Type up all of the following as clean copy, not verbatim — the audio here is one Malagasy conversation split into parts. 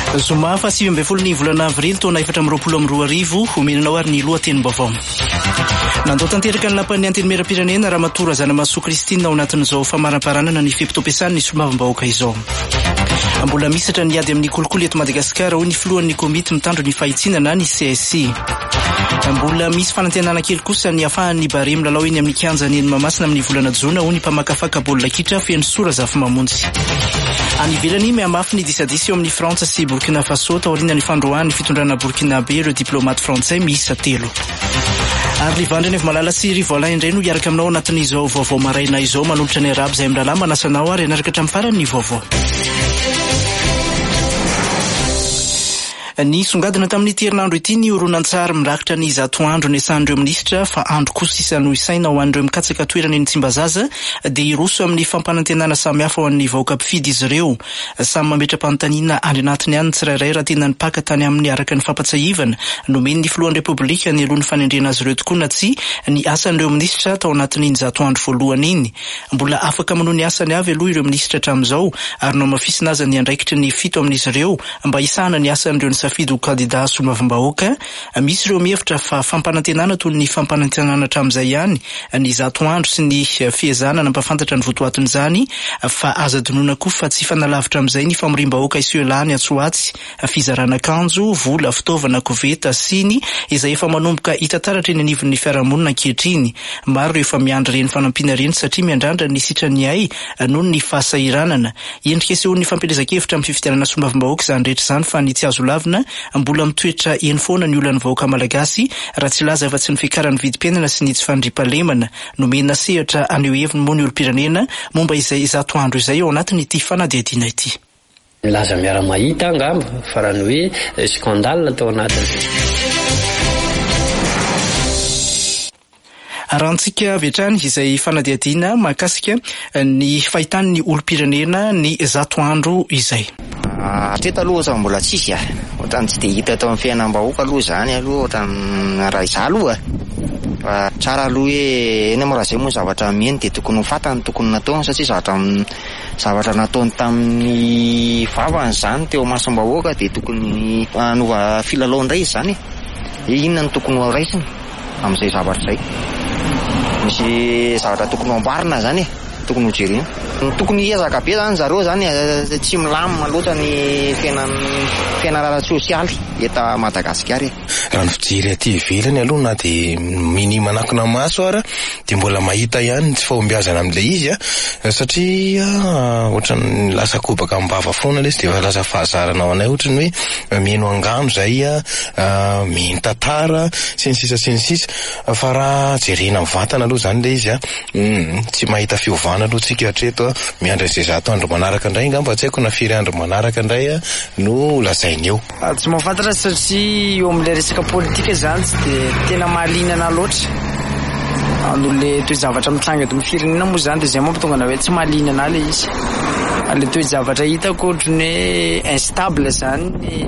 Zoma fa 7 volana avril taona 2022 homenanao ary ny lohatenim-baovao. Nandao tanteraka ny lapan'ny antenimieram-pirenena Ramatoa Razanamahasoa Kristina ao anatin'izao famaram-paranana ny fipitopesany ny somavim-bahoaka izao. Mbola misatra ny ady amin'ny kolokolo eto Madagasikara hoy ny filohan'ny komity mitandro ny fahitsinana ny CSI. Mbola misy fanantenana kely kosa ny afahan'ny bare milalao eny amin'ny kianjany eny Mahamasina amin'ny volana Jona hoy ny mpamakafaka baolina kitra feno sora zafy mamonjy. Any ivelany mihamafy ny disadisy eo amin'ny Frantsa sy Burkina Faso taoriana ny fandroan'ny fitondrana Burkinabe ireo diplomate frantsay miisa 3. Ary livandreny avy malala sy Rivoala indray no hiaraka aminao anatin'izao vaovao maraina izao manolotra ny arabo izay amin'lalà manasanao ary anaraka hatramin'ny farany ny vaovao. Ny songadina tamin'ny herinandro ity ny horonan-tsary mirakitra ny zatoandro ny asan'ireo minisitra fa andro kosa sisa no isaina ho an'ireo mikatsaka toerana eny Tsimbazaza dia hiroso amin'ny fampanantenana samihafa ho an'ny vahoaka mpifidy izy ireo. Samy mametra-panontaniana any anatiny ihany tsirairay raha tena nipaka tany amin'ny araka ny fampatsahivana nomeny ny filohan'ny Repoblika ny alohan'ny fanendrena azy ireo tokoa na tsy ny asan'ireo minisitra tao anatin'iny zatoandro voalohany iny. Mbola afaka manohy ny asany avy aloha ireo minisitra hatramin'izao ary no mafisina aza ny andraikitry ny 7 amin'izy ireo mba hisahana ny asan'ireo safidy ho kandida somavim-bahoaka. Misy ireo mihevitra fa fampanantenana toy ny fampanantenana hatramin'izay ihany ny zatoandro sy ny fiezana nampafantatra ny votoatin'izany fa aza dinona koa fa tsy fanalavitra amin'izay ny famoriam-bahoaka iseho elany atsoatsy fizarana kanjo, vola, fitaovana, koveta siny izay efa manomboka hitantaratra eny anivon'ny fiarahamonina ankehitriny. Maro ireo efa miandry reny fanampiana reny satria miandrandra ny sitrany ay noho ny fahasahiranana. Endrika sehoan'ny fampielezan-kevitra amin'ny fifidianana somavim-bahoaka izany rehetra izany fa ny tsy azo lavina mbola mitoetra eny foana ny olana vahoaka malagasy raha tsy laza fa tsy ny fikaran'ny vidim-piainana sy ny tsy fandriam-pahalemana. Nomena sehatra aneo heviny moa ny olom-pirenena momba izay zatoandro izay ao anatin'ity fanadihadiana ity. Laza miara-mahita angamba fa raha ny hoe skandale tao anatiny. Arantsika vetrany izay fanadihadiana mahakasika ny fahitan'ny olom-pirenena ny zatoandro izay. Hatreto aloha ohatrany mbola tsisy ohatrany tsy dia hita tao amin'ny fiainam-bahoaka aloha izany aloha ohatrany raha izaho aloha fa tsara aloha hoe eny moa raha izay moa zavatra miheny dia tokony ho fantany tokony nataony satria zavatra nataony tamin'ny vavany izany teo masom-bahoaka dia tokony hanova filalao indray izany inona no tokony ho raisiny amin'izay zavatra izay. Misy zavatra tokony ho amboarina izany tokony ho jerena. Tokony hiezaka be zany zareo zany tsy milamina loatra ny fiainana sosialy eto Madagasikara. Raha ny fijery aty ivelany aloha na dia minimanakona maso ara dia mbola mahita ihany tsy fahombiazana amin'ilay izy satria ohatrany lasa kobaka ambava foana ilay izy dia lasa fahazarana ao anay ohatrany hoe mihaino angano zay miheno tantara sy ny sisa fa raha jerena mivantana aloha zany ilay izy tsy mahita fiovana aloha tsika hatreto miandra izay zatoandro manaraka indray ngamba tsy haiko na firy andro manaraka indray no lazainy eo. Tsy mahafantatra satria eo amin'ilay resaka politika izany tsy dia tena mahalinana loatra. An'olona toy zavatra mitlanga eto amin'ny firenena moa izany dia izay mampitonga na hoe tsy mahalinana ilay izy. Ilay toy zavatra hitako ohatrany hoe instable izany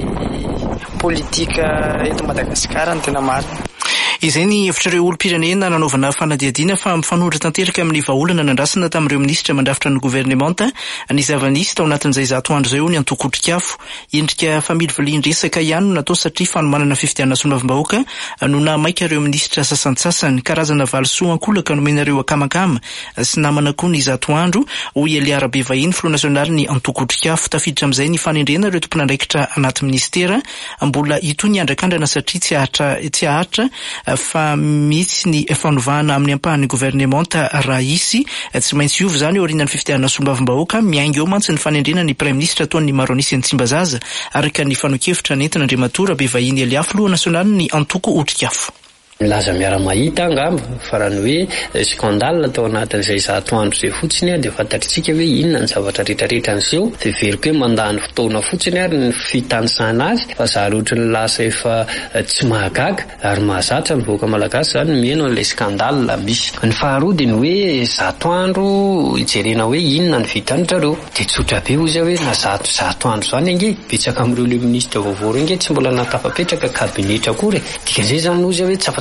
ny politika eto Madagasikara ny tena marina. Izay ny hevitrareo olom-pirenena nanaovana fanadihadiana fa mifanohitra tanteraka amin'ny vahaolana nandrasana tamin'ireo minisitra mandrafitra ny gouvernemanta ny zava-nisy tao anatin'izay zatoandro izay eo ny antoko-otrikafo. Endrika familivolin-dresaka ihany no natao satria fanomanana fifidianana somavim-bahoaka no nahamaika ireo minisitra sasantsasany. Karazana valisoa ankolaka nomenareo akamakama sy namana koa ny zatoandro hoy Eliarabe vahiny filoha nasionaly ny antoko-otrikafo. Tafiditra amin'izay ny fanendrena ireo tompon'andraikitra anaty ministera mbola hitoy ny andrakandrana satria tsy ahatra fa misy ny fanovana amin'ny ampahan'ny gouvernemanta raisy tsy maintsy iova izany eo aorian'ny fifidianana somavim-bahoaka miainga eo mantsy ny fanendrena ny prime ministre ataon'ny Maronisy ny Tsimbazaza araka ny fanokevitra nentina Andriamatora be vahiny Eliafy loha nasionaly ny antoko otrikafo. Laza miara-mahita angamba fa raha ny hoe skandale tao anatin'izay zatoandro izay fotsiny dia fantatritsika hoe inona ny zavatra rehetrarehetra an'izao dia veriko hoe mandany fotoana fotsiny ary ny fitanisana azy fa zary ohatrany lasa efa tsy mahagaga ary mahazatra ny vahoaka malagasy izany mihaino an'ilay skandale misy. Ny faharoa dia ny hoe zatoandro hijerena hoe inona ny vitan'izareo dia tsotra be ozy hoe na zatoandro izany ange betsaka amin'ireo le minisitra vaovao ireo ange tsy mbola natafapetraka kabinetra akory dikan'izay izany ozy hoe tsy afa-tsy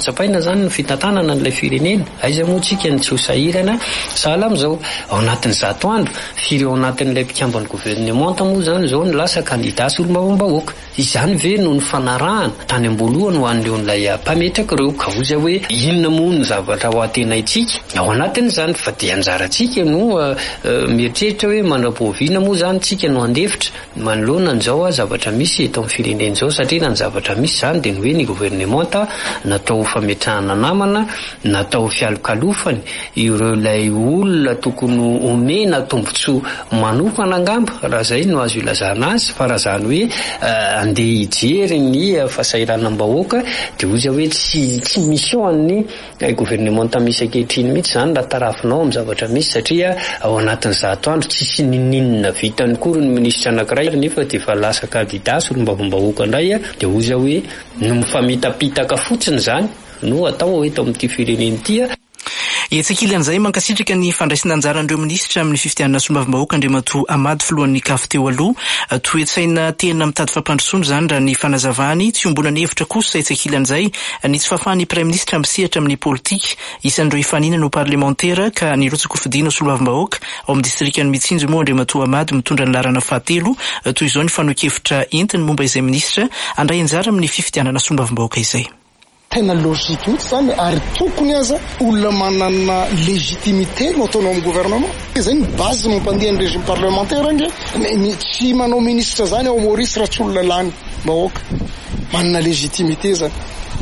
tsapaina zany ny fitantanana n'ilay firenena. Aiza moa tsika ny tsy ho sahirana sahala am'izao ao anatin'zato andro firy ao anatin'ilay mpikambany gouvernemanta moa zany zao ny lasa candidat sy olom-bavam-bahoaka. Izany ve no ny fanarahana tany am-boalohany ho an'leon'ilay mpametraka ireo ka oza hoe inona moa ny zavatra ho atenaitsika ao anatin'izany fa dia anjaratsika no mieritreritra hoe mandrapoviana moa zany tsika no andefitra manoloana an'izao zavatra misy eto amin'ny firenena izao satria na ny zavatra misy zany dia ny hoe ny gouvernemanta natao fametrahana namana, natao fialokalofany ireo ilay olona tokony omena tombotsoa manokana angamba raha zay no azo ilazana azy fa raha zany hoe andeha hijery ny fahasahiranam-bahoaka dia oza hoe tsy mission'ny gouvernemanta misy ankehitriny mihitsy zany raha tarafinao amin'ny zavatra misy satria ao anatin'zato andro tsisy nininona vitany kory ny minisitra anankiray nefa dia fa lasa candidat sy olom-bavam-bahoaka indray dia oza hoe no mifamitapitaka fotsiny zany no atao eto amin'ity fireneny ity. Etsekilan'izay mankasitraka ny fandraisana anjaran'ireo minisitra amin'ny fifitianana sombavim-bahoaka Andriamatoa Amady filohan'ny CAF teo aloha toetsaina tena mitady fampandrosoana zany raha ny fanazavany tsy ombonany hevitra kosa etsekilan'izay ny tsy fahafahan'ny praiminisitra misehatra amin'ny politika isan'ireo ifaninana ho parlementaire ka nirotsaka ho fidiana sombavim-bahoaka ao amin'ny distrikan'ny Mitsinjo moa Andriamatoa Amady mitondra ny larana fahatelo toy izao ny fanohikevitra entiny momba izay minisitra andray anjara amin'ny fifitianana sombavim-bahoaka izay. Tena logika mihitsy zany ary tokony aza olona manana légitimité no ataonao amin'ny gouvernement. Zay ny base mampandeha ny régime parlementaire nge tsy manao ministre zany ao Maurice raha tsy olona lany bahoaka manana légitimité zany.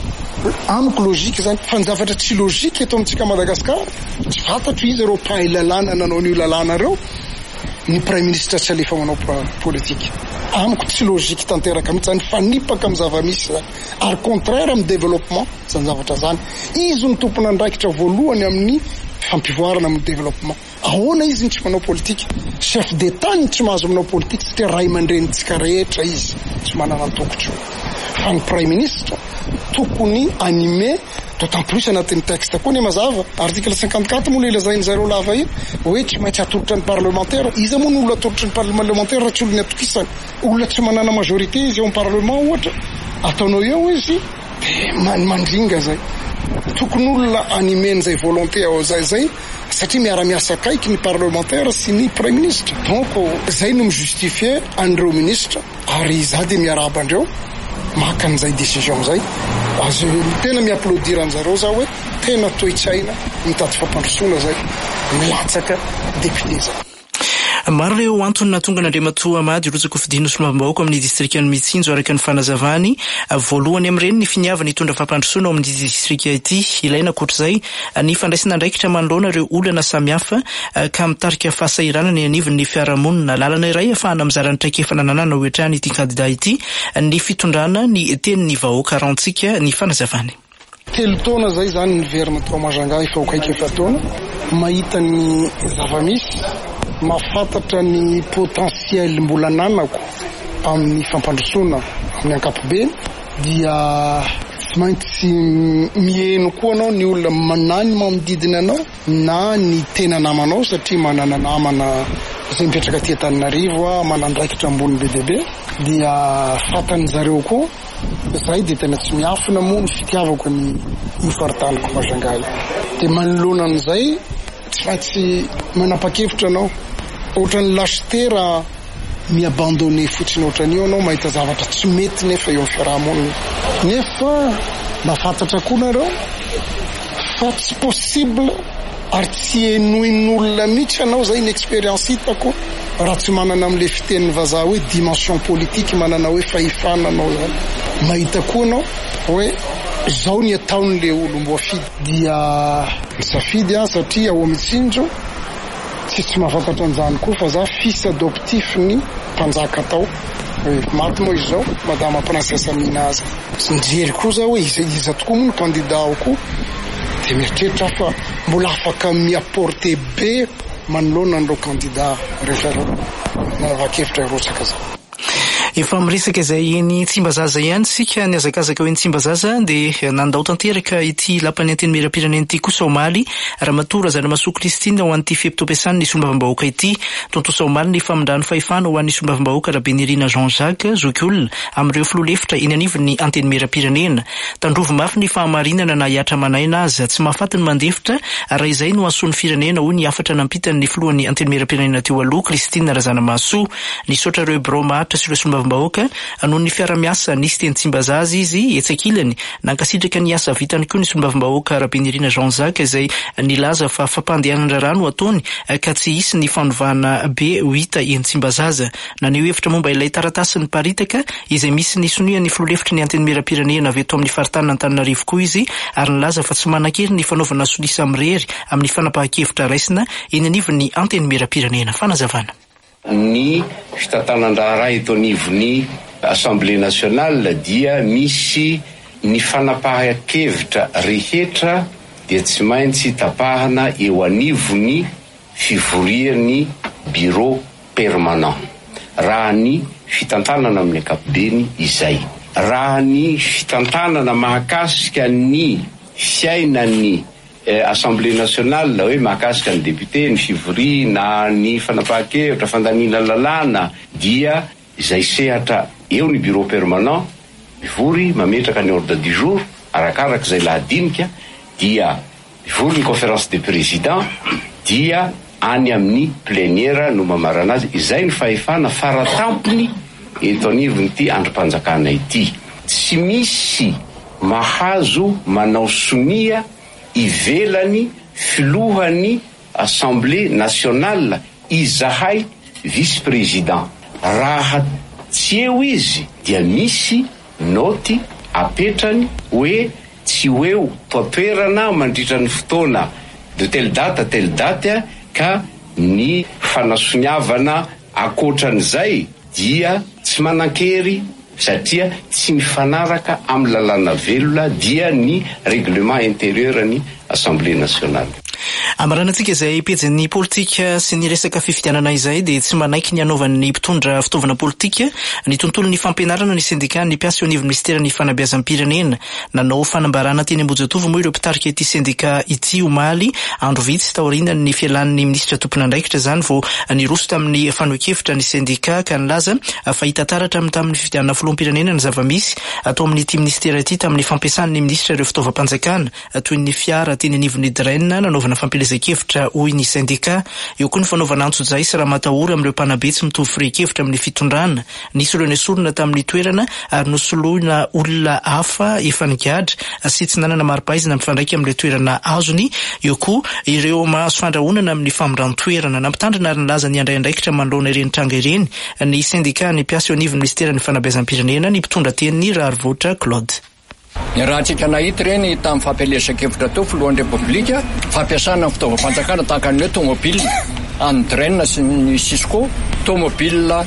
Amiko logika zany fa ny zavatra tsy logika eto amintsika Madagasikara tsy fantatro izy ireo mpahay lalàna nanao ny lalàna ireo ny prime ministre tsy alefa manao politika. Amiko tsy logika tanteraka mihitsy zany fanipaka amin'ny zava-misy zany ary contraire amin'ny développement zany zavatra zany. Izy ny tompona andraikitra voalohany amin'ny fampivoarana amin'ny développement. Ahoana izy ny tsy manao politika? Chef d'état ny tsy mahazo manao politika satria ray aman-drenitsika rehetra izy tsy manana tokotro. Fa ny prime ministre tokony animé d'autant plus anatin'ny texte koa ny mazava article 54 moa ilazainy zareo lava io hoe tsy maintsy atolotra ny parlementaire. Izy moa ny olona atolotra ny parlementaire raha tsy olona atokisany olona tsy manana majorité izy eo amin'ny parlement ohatra ataonao eo izy dia mandringa zay. Tokony olona animen'izay volonté ao zay satria miara-miasa akaiky ny parlementaire sy ny prime ministre. Donc zay no mijustifie an'ireo ministre ary za dia miarahaba andreo maka an'izay décision zay. Azo tena miapplaudir an'zareo za hoe tena toetsaina mitady fampandrosoana zay milatsaka député zay. Maro ireo antony nahatonga n'Andriamatoa Amady irotsaka ho fidiana sombavim-bahoaka amin'ny distrikan'ny Mitsinjo araka ny fanazavany. Voalohany amin'ireny ny finiavana hitondra fampandrosoana ao amin'ny distrika ity. Ilaina ankoatr'izay ny fandraisana andraikitra manoloana ireo olana samihafa ka mitarika fahasahiranana ny anivon'ny fiarahamonina. Lalana iray ahafahana mizara ny traikefa nananana ho hatrany ity candidat ity ny fitondrana ny tenin'ny vahoaka rantsika ny fanazavany. Telo taona zay zany niverina tao Majanga efa akaiky efa taona mahita ny zava-misy mahafantatra ny potentiel mbola nanako amin'ny fampandrosoana amin'ny ankapobeny dia tsy maintsy mihaino koa anao ny olona manany manodidina anao na ny tena namanao satria manana namana izay mipetraka aty Antananarivo manandraikitra ambony BDB dia fantan'ny zareo koa zay dia tena tsy miafina moa ny fitiavako ny faritaniko Majanga dia manoloana an'izay tsy maintsy manapa-kevitra anao ohatran'ny lâcheté raha miabandonné fotsiny ohatran'io anao mahita zavatra tsy mety nefa eo amin'ny fiarahamonina nefa mahafantatra koa nareo fa tsy possible ary tsy henoin'olona mihitsy anao zay ny expérience hitako raha tsy manana amin'ilay fitenin'ny vazaha hoe dimension politique manana hoe fahefana anao zany mahita koa anao hoe zao ny ataon'le olo mbo afidy dia nisafidy satria ao Mitsinjo tsy mahafantatra an'izany koa fa za fils adoptif ny mpanjaka tao maty moa izy zao madama princesse Amina azy sy nijery koa za hoe iza tokoa moa ny candidat ao koa dia mieritreritra fa mbola afaka miapporte be manoloana an'ireo candidat rehetra ireo navakevitra irotsaka zao. Efa miresaka izay eny Tsimbazaza ihany sika ny azakazaka hoe ny Tsimbazaza dia nandao tanteraka ity lapan'ny anteny merapirenena ity kosa omaly Ramatora Zanamasoa Kristina ho an'ity feptom-piasany ny sombavim-bahoaka ity tonto Saomaly ny famindrany fahefana ho an'ny sombavim-bahoaka Rabenirina Jean-Jacques Zokiolona amin'ireo filoha-lefitra eny anivon'ny anteny merapirenena tandrovo mafy ny fahamarinana na hiatra manaina azy tsy mahafaty ny mandefitra raha izay no ason'ny firenena hoy ny afatra nampitany ny filohan'ny anteny merapirenena teo aloha Kristina Razanamasoa nisaotra ireo bromahatra sy ireo sombavim-bahoaka noho ny fiara-miasa nisy teny Tsimbazaza izy etsakilany nankasitraka ny asa vitany koa ny sombavim-bahoaka Rabenirina Jean-Jacques izay nilaza fa fampandehanana rano ataony ka tsy hisy ny fanovana be ho hita eny Tsimbazaza naneho hevitra momba ilay taratasy ny paritaka izay misy ny sonian'ny filoha-lefitra ny anteny merapirenena avy eto amin'ny faritany Antananarivo koa izy ary nilaza fa tsy manan-kery ny fanaovana solisa mirery amin'ny fanapahan-kevitra raisina eny anivon'ny anteny merapirenena. Fanazavana ny fitantanan-draharaha eto anivon'ny Assemblée nationale dia misy ny fanapahan-kevitra rehetra dia tsy maintsy tapahana eo anivon'ny fivorian'ny bureau permanent raha ny fitantanana amin'ny ankapobeny izay raha ny fitantanana mahakasika ny fiainan'ny Assemblée nationale hoe mahakasika ny député ny fivoriana ny fanapahan-kevitra fandaniana lalàna dia izay sehatra eo ny bureau permanent mivory mametraka ny ordre du jour arakaraka izay lahadinika dia mivory ny conférence des présidents dia any amin'ny plénière no mamarana azy izay ny fahefana faratampony eto anivon'ity androm-panjakana ity tsy misy mahazo manao sonia ivelany filohan'ny Assemblée nationale izahay vice-président raha tsy eo izy dia misy noty apetrany hoe tsy hoeo toatoerana mandritra ny fotoana de telle date ka ny fanasoniavana akoatran'izay dia tsy manan-kery satria tsy mifanaraka amin'ny lalàna velona dia ny règlement intérieur ny Assemblée nationale. Amaranantsika izay pejin'ny politika sy ny resaka fifidianana izay dia tsy manaiky ny anaovan'ny mpitondra fitaovana politika ny tontolo ny fampianarana ny sendika ny mpiasa eo anivon'ny ministera ny fanabeazam-pirenena nanao fanambarana teny Ambohijatovo moa ireo mpitarika ity sendika ity omaly andro vitsy taorianany ny fialan'ny ministra tompon'andraikitra izany vao niroso tamin'ny fanohan-kevitra ny sendika ka nilaza fa hita taratra tamin'ny fifidianana filoham-pirenena ny zava-misy atao amin'ity ministera ity tamin'ny fampiasan'ny ministra ireo fitaovam-panjakana toy ny fiara teny anivon'ny draine nanaovana fampielezan-kevitra hoy ny sendika eo koa ny fanaovana antso-jay sy raha matahory amin'ireo mpanabe tsy mitovy firen-kevitra amin'ny fitondrana nisy ireo nesorona tamin'ny toerana ary nosoloina olona hafa efa nigadra sy tsy nanana maripaizina mifandraiky amin'ilay toerana azony eo koa ireo mahazo fandrahonana amin'ny famindran-toerana nampitandrina ary nilaza ny andraindraikitra manoloana ireny tranga ireny ny sendika ny mpiasa eo anivon'ny ministera ny fanabeazam-pirenena ny mpitondra teny Rarivoatra Claude. Ny raha tsika nahita ireny tamin'ny fampielezan-kevitra teo filohan'ny repoblika fampiasana ny fitaovam-panjakana tahaka ny hoe tomobile Andren sy ny Cisco tomobile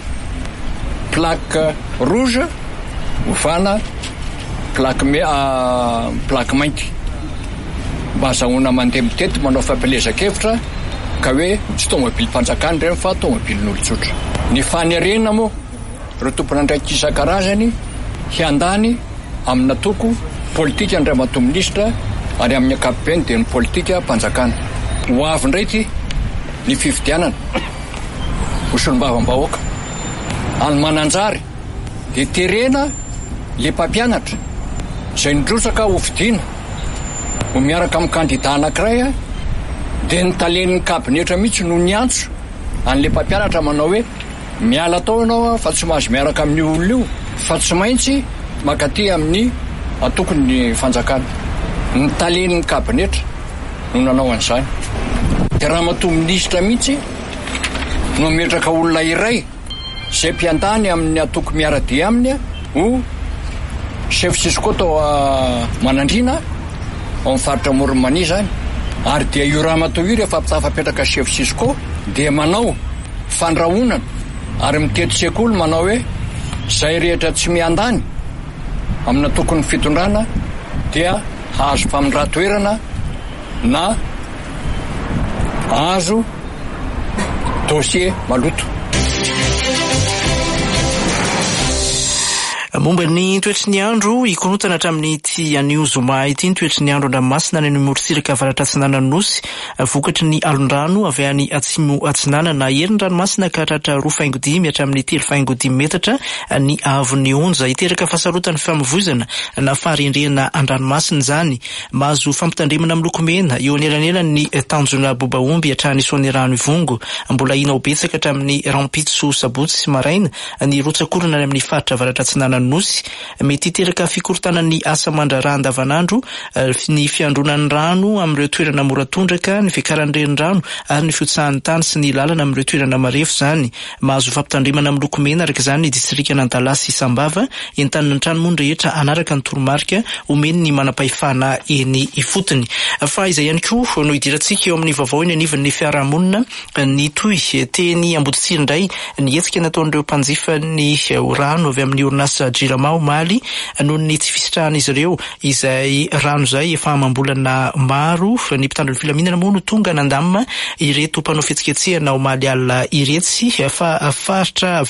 plaque rouge hofana plaque mainty mba azahoana mandeha mitety manao fampielezan-kevitra ka hoe tsy tomobile mpanjakana ireny fa tomobilin'olon-tsotra ny fanirena moa ireo tompon'andraikitra isan-karazany hiandany amina toko politika ny ramatoa ministra ary amin'ny ankapobeny dia ny politika mpanjakana ho avy ndraiky ny fifidianana osolombavambahoaka any mananjary dia terena le mpampianatra izay nidrosaka ho fidiana ho miaraka amin'ny kandida anankiray dia ny talen'ny kabinetra mihitsy no ny antso an'le mpampianatra manao hoe miala tao ianao fa tsy mahazo miaraka amin'ny olona io fa tsy maintsy makaty amin'ny atokony ny fanjakana ny talen'ny kabinetra no nanao an'izany dia raha matoa ministra mihitsy no metraka olona iray izay mpiandany amin'ny atoko miaradia aminy ho chef Cisco tao manandrina ao amin'ny faritra Morimania zany ary dia io raha matoa io rehefa tafapetraka chef Cisco dia manao fandrahonana ary mitety sekoly manao hoe izay rehetra tsy miandany amina tokony fitondrana dia hazo famindran-toerana na hazo dossier maloto. Momba ny toetry ny andro ikorotana hatramin'ny ity anio zoma ity ny toetry ny andro an-dranomasina ny morotsiraka avaratra atsinanana nosy vokatry ny alondrano avy any atsimo atsinanana herin'ny-dranomasina ka hatratra 2.5 hatramin'ny 3.5 metatra ny avon'ny onja iteraka fahasarotan'ny famovozana na faharendrena an-dranomasina zany mahazo fampitandremana amin'ny lokomena eo anelanelany tanjona bobaomby hatrany soany rano ivongo mbola ina obetsaka hatramin'ny rampitso sabotsy sy maraina ny rotsakorana any amin'ny faritra avaratra atsinanana nosy mety iteraka fikorotana ny asa mandraraha andavanandro ny fiandronan'ny rano amin'ireo toerana moratondraka ny fiakaran'ny renirano ary ny fiotsahan'ny tany sy ny lalana amin'ireo toerana marefo zany mahazo fampitandremana amin'ny lokomena araka izany ny distrika Nantalasy Sambava entanina ny tranomon'ny rehetra anaraka ny toromarika omeny ny manam-pahefana eny ifotony fa izay ihany koa no idirantsika eo amin'ny vaovao eny anivon'ny fiarahamonina ny toy teny Amboditsiry indray ny hetsika nataon'ireo mpanjifa ny rano avy amin'ny orinasa Jirama Omaly noho ny tsy fisitrahan'izy ireo izay rano izay efa amam-bolana maro ny mpitandro ny filaminana moa no tonga nandamina ireto mpanao fihetsiketsehana Omaly alina iretsy fa faritra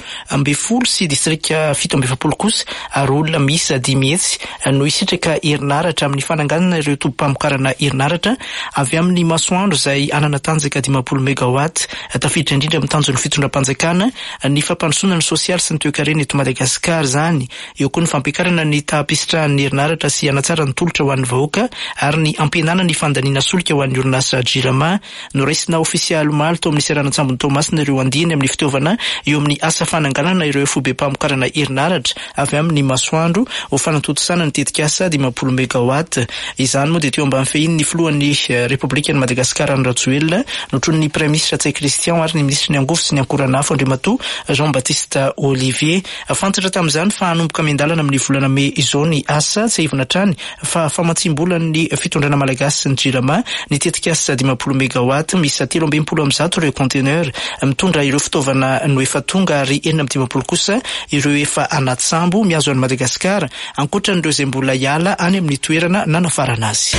8 sy distrika 7 kosa ary olona miisa 10 mihetsy no isitraka herinaratra amin'ny fananganana ireo tompam-pamokarana herinaratra avy amin'ny masoandro izay anana tanjaka 50 megawatt tafiditra indrindra amin'ny tanjon'ny fitondram-panjakana ny fampandrosoana ny sosialy sy ny toe-karena eto Madagasikara zany eo koa ny fampiakarana ny taham-pisitrahan'ny herinaratra sy anatsara ny tolotra ho an'ny vahoaka ary ny ampihenana ny fandaniana solika ho an'ny orinasa Jirama no raisina ofisialy Omaly tao amin'ny Seranan-Tsambony Tomasina ireo andiny amin'ny fitaovana eo amin'ny asa fananganana ireo fobe mpamokarana herinaratra avy amin'ny masoandro ho fanatotosana ny tetikasa 50 megawatt izany moa dia teo ambany fehiny ny filohan'ny Repoblikan'i Madagasikara ny Rajoelina notron'ny Premier Ministre Tsay Christian ary ny Ministre ny Angovo sy ny Ankoranafo Andriamatoa Jean-Baptiste Olivier fantatra tamin'izany fa hanomboka miandalana amin'ny volana Mey izao ny asa tsy hivona trany fa famatsimbolan'ny fitondrana malagasy sy ny Jirama ny tetikasa 50 megawatt misy 320 ireo conteneur mitondra ireo fitaovana no efa tonga ary 450 kosa ireo efa anaty sambo miazo an'i Madagasikara ankoatran'ireo izay mbola hiala any amin'ny toerana nanafarana azy.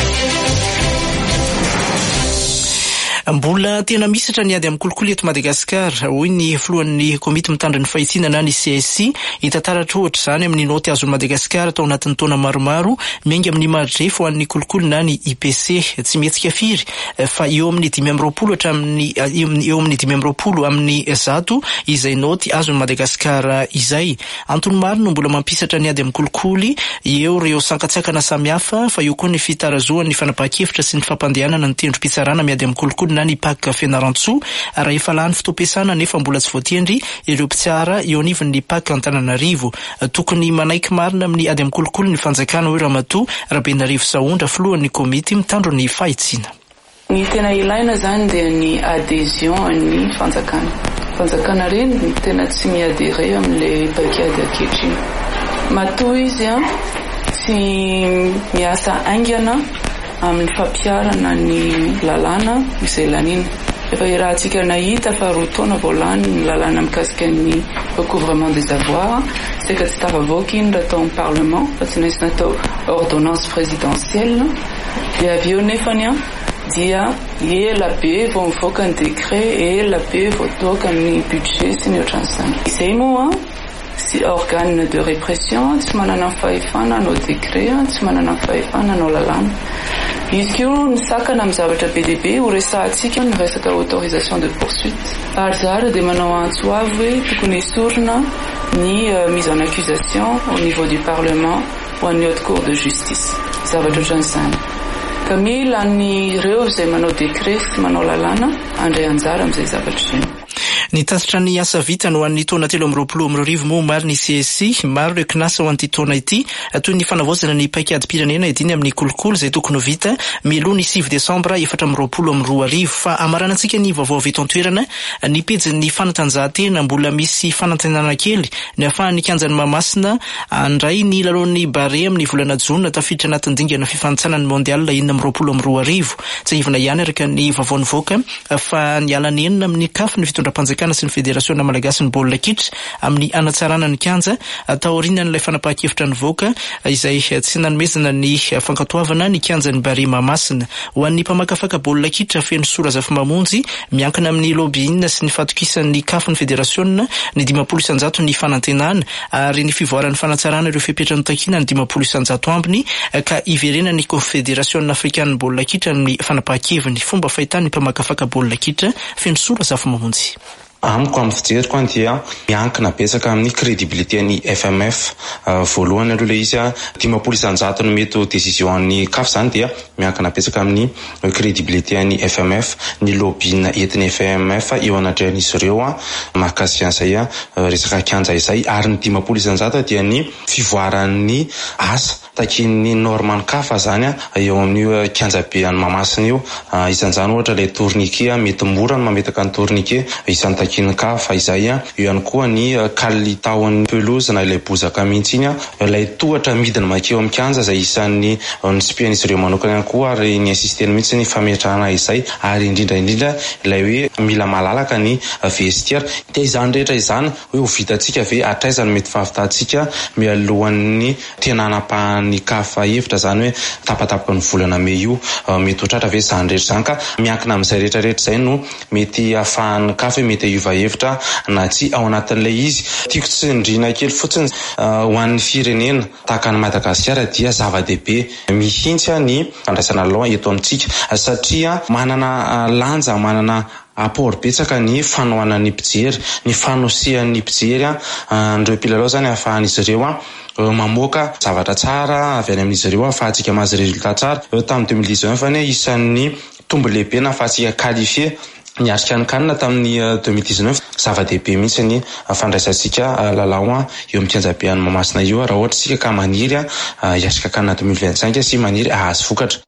Mbola tena misatra ny ady amin'ny kolokolo eto Madagasikara hoy ny filohan'ny komity mitandra ny fahitsinana ny CSI hitantaratra ohatra izany amin'ny noty azon'i Madagasikara tao anatin'ny taona maromaro miainga amin'ny maridrefo ho an'ny kolokolo na ny IPC tsy mihetsika firy fa eo amin'ny 520 hatramin'ny eo amin'ny 520 amin'ny 100 izay noty azon'i Madagasikara izay antony maro no mbola mampisatra ny ady amin'ny kolokolo eo ireo sankatsakana samihafa fa eo koa ny fitarazoan'ny fanapahan-kevitra sy ny fampandehanana ny tendrom-pitsarana miady amin'ny kolokolo na ny paka Fianarantsoa raha efa lany fotoam-piasana nefa mbola tsy voatendry ireo mpitsara eo anivon'ny paka Antananarivo tokony manaiky marina amin'ny ady amin'ny kolokolo ny fanjakana hoe Ramatoa Rabenarivo Saondra filohan'ny komity mitandro ny fahitsiana. Ny tena ilaina zany dia ny adhesion amin'ny fanjakana. Fanjakana reny ny tena tsy miadhere amin'ilay paikady ankehitriny. Matoa izy tsy miasa aingana amin'ny fampiarana ny lalàna izay lanina. Efa irahantsika nahita fa 2 taona vao lany ny lalàna mikasika ny recouvrement des avoirs. Seka tsy tafavoaka iny raha tao amin'ny parlement fa tsy maintsy natao ordonnance présidentielle. Dia avy eo nefany dia ela be vao mivoaka ny décret, ela be vao toaka ny budget sy ny ohatran'izany. Izay moa si organe de répression tsy manana fahefana hanao décret, tsy manana fahefana hanao lalàna. Izy koa nisakana amin'ny zavatra be dia be ho resahantsika ny resaka autorisation de poursuite. Ary zara dia manao antso avy hoe tokony esorina ny mise en accusation au niveau du parlement ho an'ny haute cour de justice. Zavatra ohatran'izany. Ka mila ireo izay manao décret sy manao lalàna andray anjara amin'izay zavatra izay. Ny tasitra ny asa vita no an'ny taona 320 moa maro ny CSI maro ireo kinasa ho an'ity taona ity toy ny fanavaozana ny paikady-pirenena ediny amin'ny kolokolo izay tokony ho vita mialoha ny 6 desambra 422 fa amaranantsika ny vaovao avy eto an-toerana ny pejin'ny fanatanjahantena mbola misy fanantenana kely ny ahafahan'ny kianjan'ny Mahamasina andray ny lalao-ny bare amin'ny volana Jona tafiditra anatin'ny dingana fifanitsanan'ny mondial 422 tsy hivona ihany araka ny vaovao nivoaka fa niala ny enina amin'ny CAF ny fitondram-panjakana afrikana sy ny federasiona malagasy ny baolina kitra amin'ny anatsarana ny kanja taorian'ilay fanapahan-kevitra nivoaka izay tsy nanomezana ny fankatoavana ny kanja ny Barima Masina ho an'ny mpamakafaka baolina kitra feno Sorazafy Mamonjy miankina amin'ny lobbying sy ny fatokisan'ny CAF ny federasiona ny 500 ny fanantenana ary ny fivoaran'ny fanatsarana ireo fepetra notakina ny 500 ambiny ka iverena ny Confédération africaine baolina kitra ny fanapahan-keviny fomba fahitany mpamakafaka baolina kitra feno Sorazafy Mamonjy. Amiko amin'ny fijeriko dia miankina betsaka amin'ny crédibilité-ny FMF voalohany aloha le izy 500 no mety décision-ny CAF zany dia miankina betsaka amin'ny crédibilité-ny FMF ny lobbying entin'ny FMF eo anatrehan'izy ireo mahakasika an'izay resaka kanja izay ary ny 500 dia ny fivoaran'ny asa takin'ny Norman CAF zany eo amin'ny kanja be any Mamasina io isan'izany ohatra ilay tourniquet mety mora no mametaka ny tourniquet isan'ny takin'ny CAF izay eo ihany koa ny kalitaon'ny pelouse na ilay bozaka mihitsy iny ilay tohatra midina makeo amin'ny kanja izay isan'ny nisipian'izy ireo manokana ihany koa ary ny assisteny mihitsy ny fametrahana izay ary indrindra ilay hoe mila malalaka ny vestiaire dia izany rehetra izany hoe ho vitantsika ve atraizany mety fahavitatsika mialohan'ny tena anapahan'ny CAF hevitra zany hoe tapatapaka ny volana me io mety hotratra ve zany rehetra zany ka miankina amin'izay rehetrarehetra izay no mety ahafahan'ny CAF mety hiova hevitra na tsy ao anatin'ilay izy. Tiako tsindriana kely fotsiny ho an'ny firenena tahaka ny Madagasikara dia zava-dehibe mihitsy ny fandraisana lalao eto amintsika satria manana lanja manana apport betsaka ny fanohanan'ny mpijery ny fanosehan'ny mpijery andreo mpilalao zany ahafahan'izy ireo mamoaka zavatra tsara avy any amin'izy ireo ahafahantsika mahazo resultat tsara tamin'ny 2019 ny isan'ny tombo lehibe na ahafahantsika qualifié niarika ny kanina tamin'ny 2019 zava-dehibe mihitsy ny fandraisantsika lalao eo amin'ny kianjabe any Mamasina io raha ohatra tsika ka maniry hiarika kanina 2025 sy maniry ahazo vokatra.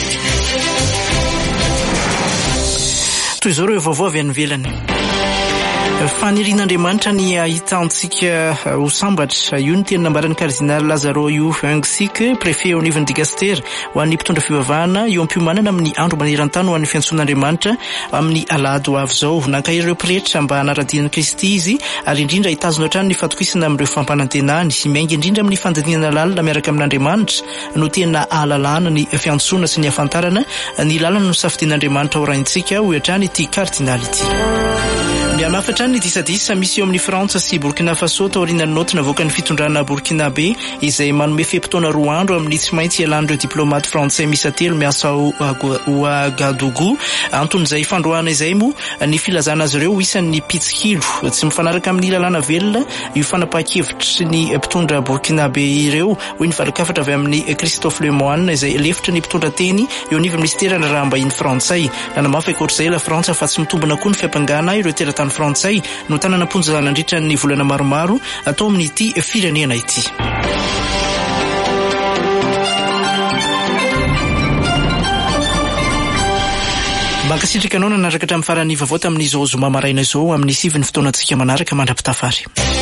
Toy izao ireo vaovao avy any ivelany. Fanirian'Andriamanitra ny ahitantsika ho sambatra io ny teny nambaran'ny kardinal Lazaro Uvensik préfet ao anivon'ny dikaster ho an'ny mpitondra fivavahana eo am-piomanana amin'ny andro maneran-tany ho an'ny fiantson'Andriamanitra amin'ny alahady ho avy zao nankahira ireo pretra mba hanaradian'i Kristy izy ary indrindra hitazona hatrany ny fatokisana amin'ireo fampanantenany miainga indrindra amin'ny fandiniana lalina miaraka amin'Andriamanitra no tena ahalalahana ny fiantsona sy ny hafantarana ny lalana no safidian'Andriamanitra ho raintsika ho hatrany ity kardinal ity. Mianafatra ny disadisa misy eo amin'ny Frantsa sy Burkina Faso taorian'ny noty navoaka ny fitondrana Burkinabe izay manome fepotona 2 andro amin'ny tsy maintsy ialan'ireo diplomaty frantsay miisa 3 miasa Ouagadougou anton'izay fandroana izay moa ny filazana azy ireo isan'ny pitsikilo tsy mifanaraka amin'ny lalàna velona io fanapahan-kevitra sy ny mpitondra Burkinabe ireo hoy ny valakafatra avy amin'ny Christophe Lemoine izay lefitra ny mpitondra teny eo anivon'ny ministerana raha mbahiny frantsay nanamafy akoatr'izay la Frantsa fa tsy mitombona koa ny fiampangana ireo teratany frantsay no tanana ponja nandritra ny volana maromaro atao amin'ity firenena ity. Mankasitrika anao nanaraka hatramin'ny farany vaovao tamin'izao zoma maraina izao amin'ny 7 ny fotoanantsika manaraka mandrapitafary.